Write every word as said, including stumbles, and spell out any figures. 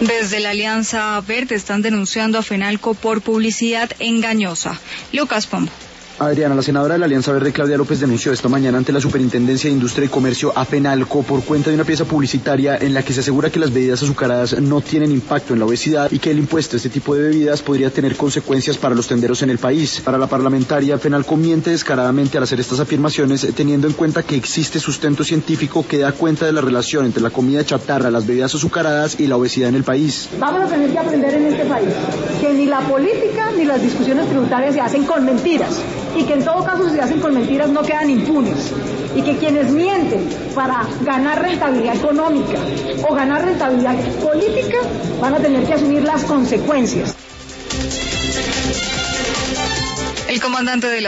Desde la Alianza Verde están denunciando a Fenalco por publicidad engañosa. Lucas Pombo. Adriana, la senadora de la Alianza Verde, Claudia López, denunció esta mañana ante la Superintendencia de Industria y Comercio a Fenalco por cuenta de una pieza publicitaria en la que se asegura que las bebidas azucaradas no tienen impacto en la obesidad y que el impuesto a este tipo de bebidas podría tener consecuencias para los tenderos en el país. Para la parlamentaria, Fenalco miente descaradamente al hacer estas afirmaciones, teniendo en cuenta que existe sustento científico que da cuenta de la relación entre la comida chatarra, las bebidas azucaradas y la obesidad en el país. Vamos a tener que aprender en este país que ni la política ni las discusiones tributarias se hacen con mentiras. Y que en todo caso si se hacen con mentiras no quedan impunes, y que quienes mienten para ganar rentabilidad económica o ganar rentabilidad política van a tener que asumir las consecuencias. El comandante de la